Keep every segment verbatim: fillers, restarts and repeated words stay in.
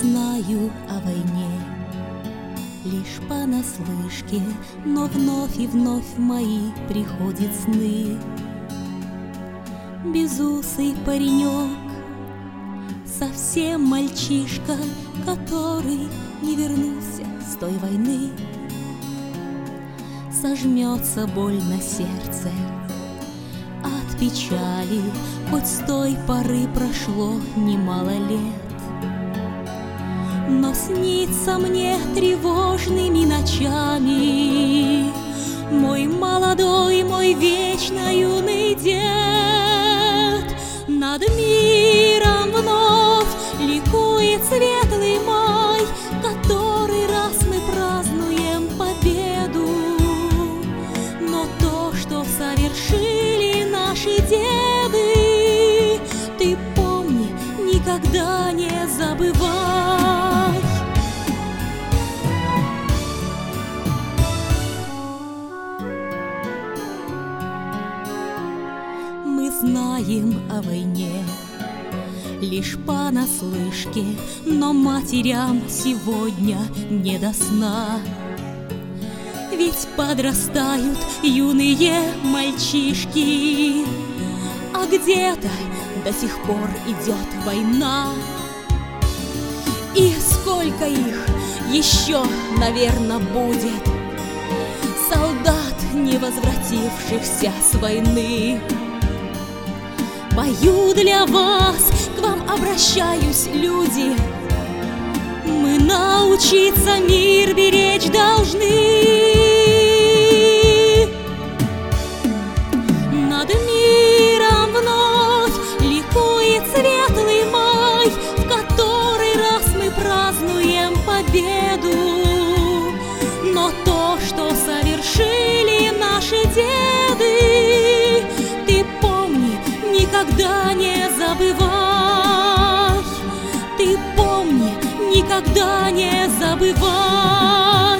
знаю о войне лишь понаслышке, но вновь и вновь в мои приходят сны. Безусый паренек, совсем мальчишка, который не вернулся с той войны. Сожмется боль на сердце от печали, хоть с той поры прошло немало лет. Но снится мне тревожными ночами мой молодой, мой вечно юный дед. Над миром вновь ликует светлый май, который раз мы празднуем победу. Но то, что совершили наши деды, ты помни, никогда не забывай. Мы знаем о войне лишь понаслышке, но матерям сегодня не до сна. Ведь подрастают юные мальчишки, а где-то до сих пор идет война. И сколько их еще, наверное, будет, солдат, не возвратившихся с войны. Пою для вас, к вам обращаюсь, люди. Мы научиться мир беречь должны. Над миром вновь ликует светлый май, в который раз мы празднуем победу. Но то, что совершили наши деды, ты помни, никогда не забывай. Ты помни, никогда не забывай.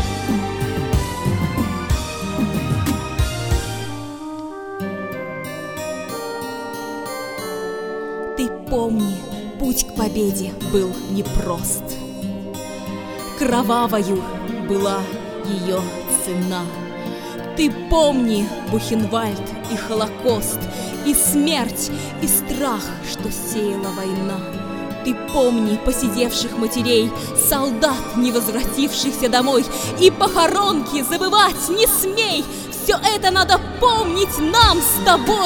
Ты помни, путь к победе был непрост. Кровавою была ее цена. Ты помни Бухенвальд и Холокост, и смерть, и страх, что сеяла война. Ты помни посидевших матерей, солдат, не возвратившихся домой, и похоронки забывать не смей. Все это надо помнить нам с тобой.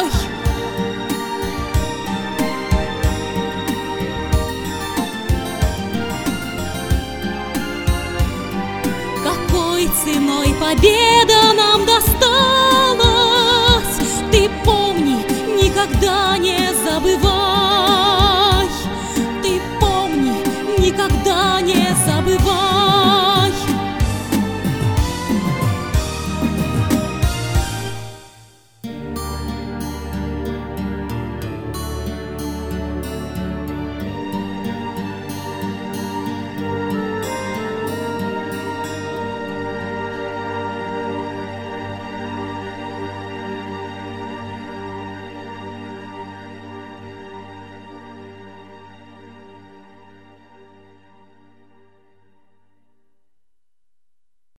Какой ценой победы